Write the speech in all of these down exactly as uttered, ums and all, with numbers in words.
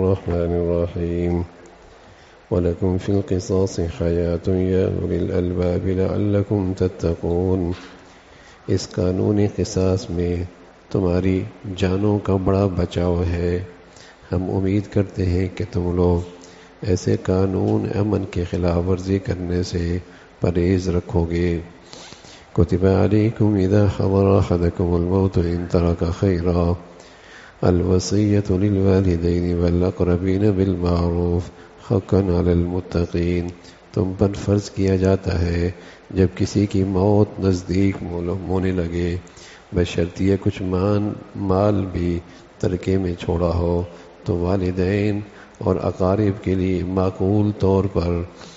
الرحمن الرحيم وَلَكُمْ فِي الْقِصَاصِ حَيَاةٌ يَا أُولِي الْأَلْبَابِ لَعَلَّكُمْ تَتَّقُونَ۔ اس قانون قصاص میں تمہاری جانوں کا بڑا بچاؤ ہے۔ ہم امید کرتے ہیں کہ تم لوگ ایسے قانون امن کی خلاف ورزی کرنے سے پرہیز رکھو گے۔ کتب علیکم اذا حضر احدکم الموت ان ترک خیرا الوصیۃ للوالدین والاقربین بالمعروف حقا علی المتقین۔ تم پر فرض کیا جاتا ہے جب کسی کی موت نزدیک ہونے لگے، بشرطیہ کچھ مان مال بھی ترکے میں چھوڑا ہو تو والدین اور اقارب کے لیے معقول طور پر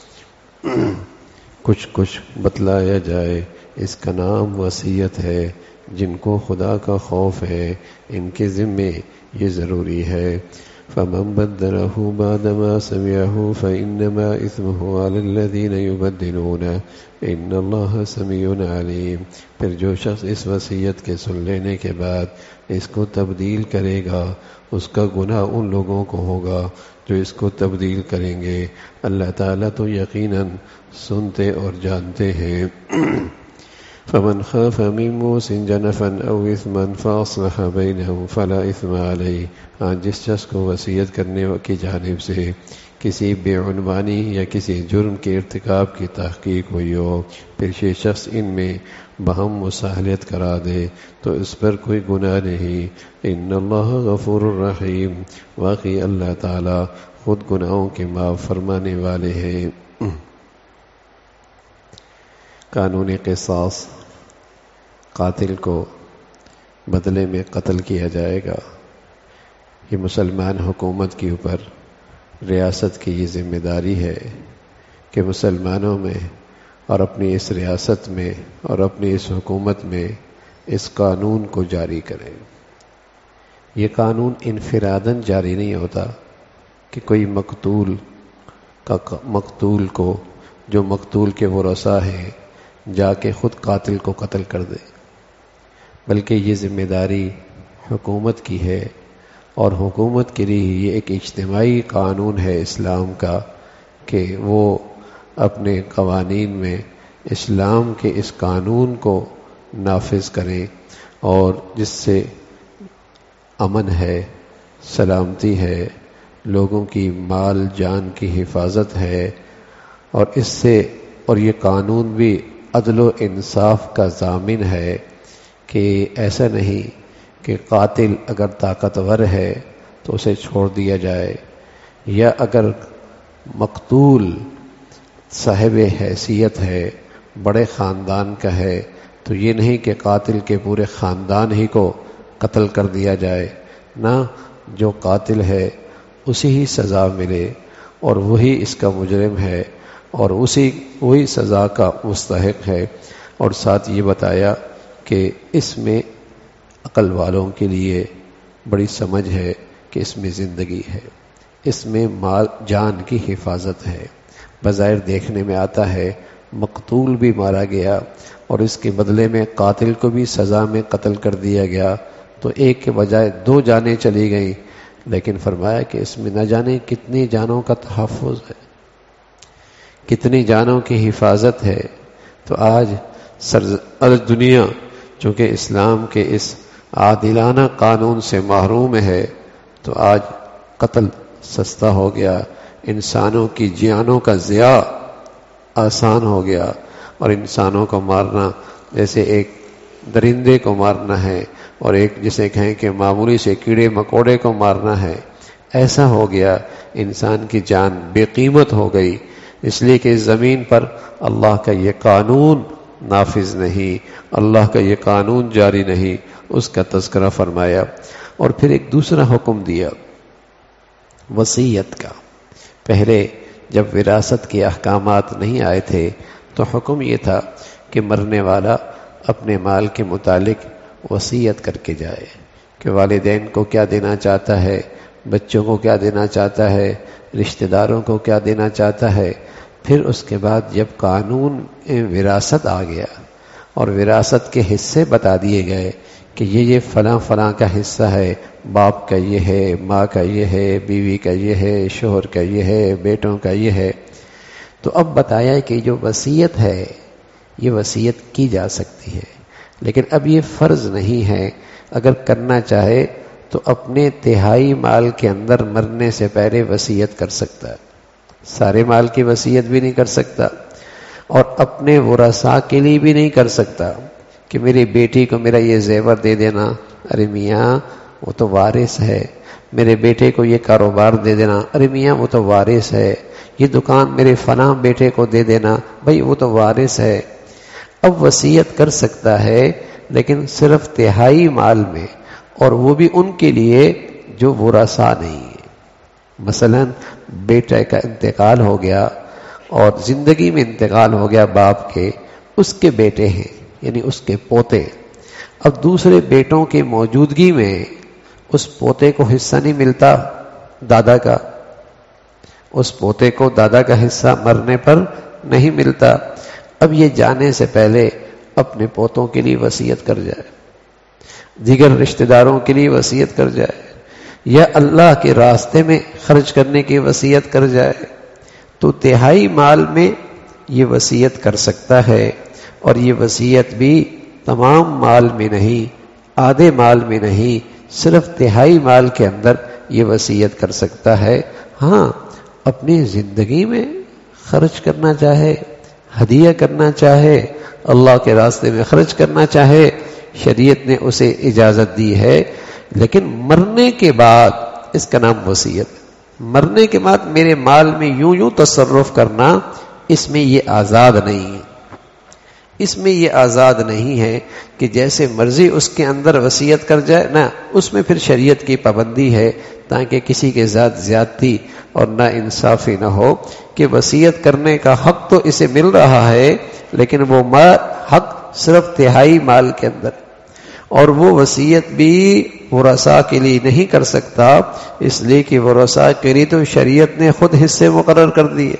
کچھ کچھ بتلایا جائے۔ اس کا نام وصیت ہے۔ جن کو خدا کا خوف ہے ان کے ذمے یہ ضروری ہے۔ فمن بدله بعد ما سمعه فإنما إثمه على الذين يبدلونه إن الله سميع عليم۔ پھر جو شخص اس وصیت کے سن لینے کے بعد اس کو تبدیل کرے گا اس کا گناہ ان لوگوں کو ہوگا جو اس کو تبدیل کریں گے۔ اللہ تعالیٰ تو یقیناً سنتے اور جانتے ہیں۔ فمن خاف من موص جنفا او اثما فاصلح بینهم فلا اثم علیہ۔ ہاں جس شخص کو وصیت کرنے کی جانب سے کسی بے عنوانی یا کسی جرم کے ارتکاب کی تحقیق ہوئی ہو، پھر یہ شخص ان میں بہم مصالحت کرا دے تو اس پر کوئی گناہ نہیں۔ ان اللہ غفور الرحیم۔ واقعی اللہ تعالی خود گناہوں کے معاف فرمانے والے ہیں۔ قانون قصاص، قاتل کو بدلے میں قتل کیا جائے گا۔ یہ مسلمان حکومت کے اوپر ریاست کی یہ ذمہ داری ہے کہ مسلمانوں میں اور اپنی اس ریاست میں اور اپنی اس حکومت میں اس قانون کو جاری کریں۔ یہ قانون انفراداً جاری نہیں ہوتا کہ کوئی مقتول کا مقتول کو جو مقتول کے ورثاء ہیں جا کے خود قاتل کو قتل کر دے، بلکہ یہ ذمہ داری حکومت کی ہے، اور حکومت کے لیے یہ ایک اجتماعی قانون ہے اسلام کا کہ وہ اپنے قوانین میں اسلام کے اس قانون کو نافذ کریں، اور جس سے امن ہے، سلامتی ہے، لوگوں کی مال جان کی حفاظت ہے، اور اس سے اور یہ قانون بھی عدل و انصاف کا ضامن ہے کہ ایسا نہیں کہ قاتل اگر طاقتور ہے تو اسے چھوڑ دیا جائے، یا اگر مقتول صاحب حیثیت ہے، بڑے خاندان کا ہے، تو یہ نہیں کہ قاتل کے پورے خاندان ہی کو قتل کر دیا جائے۔ نہ، جو قاتل ہے اسی ہی سزا ملے، اور وہی اس کا مجرم ہے اور اسی وہی سزا کا مستحق ہے۔ اور ساتھ یہ بتایا کہ اس میں عقل والوں کے لیے بڑی سمجھ ہے کہ اس میں زندگی ہے، اس میں مال جان کی حفاظت ہے۔ بظاہر دیکھنے میں آتا ہے مقتول بھی مارا گیا اور اس کے بدلے میں قاتل کو بھی سزا میں قتل کر دیا گیا، تو ایک کے بجائے دو جانیں چلی گئیں، لیکن فرمایا کہ اس میں نہ جانے کتنی جانوں کا تحفظ ہے، کتنی جانوں کی حفاظت ہے۔ تو آج سر دنیا چونکہ اسلام کے اس عادلانہ قانون سے محروم ہے، تو آج قتل سستا ہو گیا، انسانوں کی جانوں کا ضیاع آسان ہو گیا، اور انسانوں کو مارنا جیسے ایک درندے کو مارنا ہے اور ایک جسے کہیں کہ معمولی سے کیڑے مکوڑے کو مارنا ہے، ایسا ہو گیا۔ انسان کی جان بے قیمت ہو گئی، اس لیے کہ اس زمین پر اللہ کا یہ قانون نافذ نہیں، اللہ کا یہ قانون جاری نہیں، اس کا تذکرہ فرمایا۔ اور پھر ایک دوسرا حکم دیا وصیت کا۔ پہلے جب وراثت کے احکامات نہیں آئے تھے تو حکم یہ تھا کہ مرنے والا اپنے مال کے متعلق وصیت کر کے جائے کہ والدین کو کیا دینا چاہتا ہے، بچوں کو کیا دینا چاہتا ہے، رشتہ داروں کو کیا دینا چاہتا ہے۔ پھر اس کے بعد جب قانون وراثت آ گیا اور وراثت کے حصے بتا دیے گئے کہ یہ یہ فلاں فلاں کا حصہ ہے، باپ کا یہ ہے، ماں کا یہ ہے، بیوی کا یہ ہے، شوہر کا یہ ہے، بیٹوں کا یہ ہے. تو اب بتایا کہ جو وصیت ہے یہ وصیت کی جا سکتی ہے، لیکن اب یہ فرض نہیں ہے. اگر کرنا چاہے تو اپنے تہائی مال کے اندر مرنے سے پہلے وصیت کر سکتا ہے. سارے مال کی وصیت بھی نہیں کر سکتا، اور اپنے ورثاء کے لیے بھی نہیں کر سکتا کہ میری بیٹی کو میرا یہ زیور دے دینا. ارے میاں وہ تو وارث ہے. میرے بیٹے کو یہ کاروبار دے دینا. ارے میاں وہ تو وارث ہے. یہ دکان میرے فلاں بیٹے کو دے دینا. بھائی وہ تو وارث ہے. اب وصیت کر سکتا ہے لیکن صرف تہائی مال میں، اور وہ بھی ان کے لیے جو ورثاء نہیں ہے. مثلا بیٹے کا انتقال ہو گیا اور زندگی میں انتقال ہو گیا باپ کے، اس کے بیٹے ہیں یعنی اس کے پوتے. اب دوسرے بیٹوں کی موجودگی میں اس پوتے کو حصہ نہیں ملتا دادا کا، اس پوتے کو دادا کا حصہ مرنے پر نہیں ملتا. اب یہ جانے سے پہلے اپنے پوتوں کے لیے وصیت کر جائے، دیگر رشتہ داروں کے لیے وصیت کر جائے، یا اللہ کے راستے میں خرچ کرنے کی وصیت کر جائے، تو تہائی مال میں یہ وصیت کر سکتا ہے. اور یہ وصیت بھی تمام مال میں نہیں، آدھے مال میں نہیں، صرف تہائی مال کے اندر یہ وصیت کر سکتا ہے. ہاں اپنی زندگی میں خرچ کرنا چاہے، ہدیہ کرنا چاہے، اللہ کے راستے میں خرچ کرنا چاہے، شریعت نے اسے اجازت دی ہے. لیکن مرنے کے بعد اس کا نام وصیت. مرنے کے بعد میرے مال میں یوں یوں تصرف کرنا، اس میں یہ آزاد نہیں ہے. اس میں یہ آزاد نہیں ہے کہ جیسے مرضی اس کے اندر وصیت کر جائے نا. اس میں پھر شریعت کی پابندی ہے تاکہ کسی کے ذات زیادتی اور نا انصافی نہ ہو کہ وصیت کرنے کا حق تو اسے مل رہا ہے لیکن وہ حق صرف تہائی مال کے اندر، اور وہ وصیت بھی ورثاء کے لیے نہیں کر سکتا، اس لیے کہ ورثاء کے لیے تو شریعت نے خود حصے مقرر کر دیے،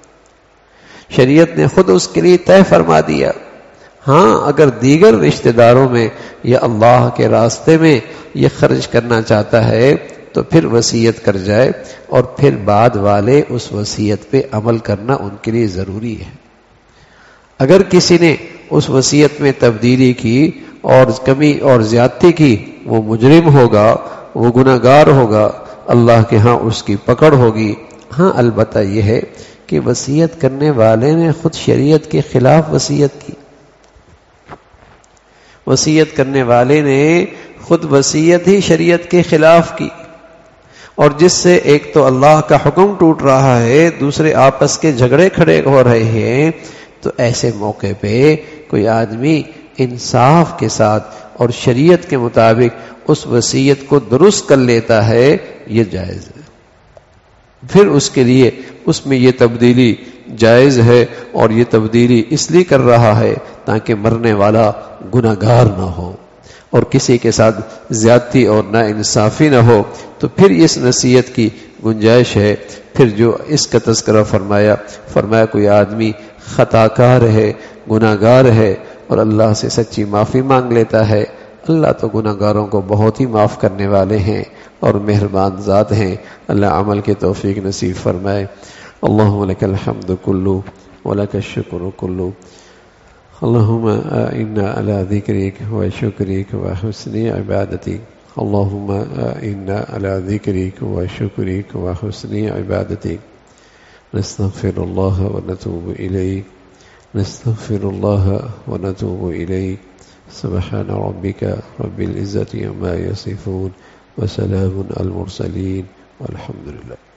شریعت نے خود اس کے لیے طے فرما دیا. ہاں اگر دیگر رشتہ داروں میں یا اللہ کے راستے میں یہ خرچ کرنا چاہتا ہے تو پھر وصیت کر جائے، اور پھر بعد والے اس وصیت پہ عمل کرنا ان کے لیے ضروری ہے. اگر کسی نے اس وصیت میں تبدیلی کی اور کمی اور زیادتی کی، وہ مجرم ہوگا، وہ گناہ گار ہوگا، اللہ کے ہاں اس کی پکڑ ہوگی. ہاں البتہ یہ ہے کہ وصیت کرنے والے نے خود شریعت کے خلاف وصیت کی. وصیت کرنے والے نے خود وصیت ہی شریعت کے خلاف کی، اور جس سے ایک تو اللہ کا حکم ٹوٹ رہا ہے، دوسرے آپس کے جھگڑے کھڑے ہو رہے ہیں. تو ایسے موقع پہ کوئی آدمی انصاف کے ساتھ اور شریعت کے مطابق اس وصیت کو درست کر لیتا ہے، یہ جائز ہے. پھر اس کے لیے اس میں یہ تبدیلی جائز ہے، اور یہ تبدیلی اس لیے کر رہا ہے تاکہ مرنے والا گناہگار نہ ہو اور کسی کے ساتھ زیادتی اور نا انصافی نہ ہو. تو پھر اس نصیحت کی گنجائش ہے. پھر جو اس کا تذکرہ فرمایا فرمایا کوئی آدمی خطا کار ہے، گناہگار ہے، اور اللہ سے سچی معافی مانگ لیتا ہے. اللہ تو گناہگاروں کو بہت ہی معاف کرنے والے ہیں اور مہربان ذات ہیں. اللہ عمل کے توفیق نصیب فرمائے. اللہم لک الحمد کلو ولک الشکر کلو. اللہم اعنا علی ذکرک و شکرک و حسن عبادتک. اللہم اعنا علی ذکرک و شکرک و حسن عبادتک. نستغفر اللہ و نتوب الیک. نستغفر اللہ و نتوب الیک. سبحان ربک رب العزة عما یصفون وسلام علی المرسلین والحمد للہ.